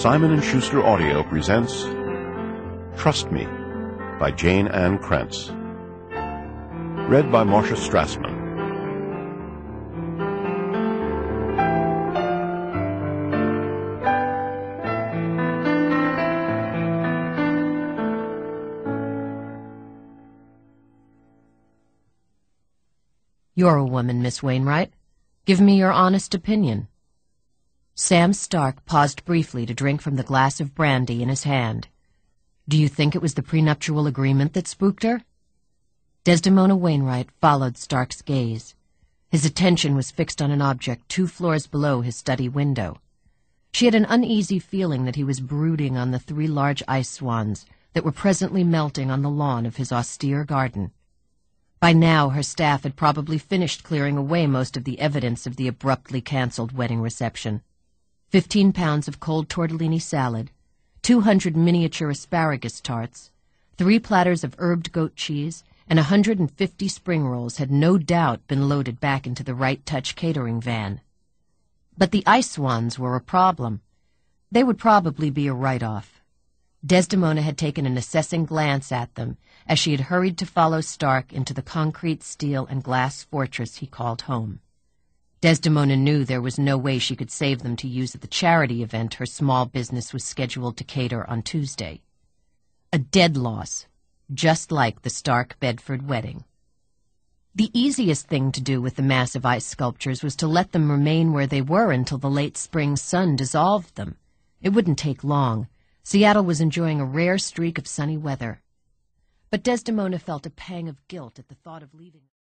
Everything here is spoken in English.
Simon & Schuster Audio presents Trust Me by Jane Ann Krentz. Read by Marcia Strassman. You're a woman, Miss Wainwright. Give me your honest opinion. Sam Stark paused briefly to drink from the glass of brandy in his hand. Do you think it was the prenuptial agreement that spooked her? Desdemona Wainwright followed Stark's gaze. His attention was fixed on an object 2 floors below his study window. She had an uneasy feeling that he was brooding on the 3 large ice swans that were presently melting on the lawn of his austere garden. By now, her staff had probably finished clearing away most of the evidence of the abruptly canceled wedding reception. 15 pounds of cold tortellini salad, 200 miniature asparagus tarts, 3 platters of herbed goat cheese, and 150 spring rolls had no doubt been loaded back into the Right Touch catering van. But the ice swans were a problem. They would probably be a write-off. Desdemona had taken an assessing glance at them as she had hurried to follow Stark into the concrete, steel, and glass fortress he called home. Desdemona knew there was no way she could save them to use at the charity event her small business was scheduled to cater on Tuesday. A dead loss, just like the Stark Bedford wedding. The easiest thing to do with the massive ice sculptures was to let them remain where they were until the late spring sun dissolved them. It wouldn't take long. Seattle was enjoying a rare streak of sunny weather. But Desdemona felt a pang of guilt at the thought of leaving.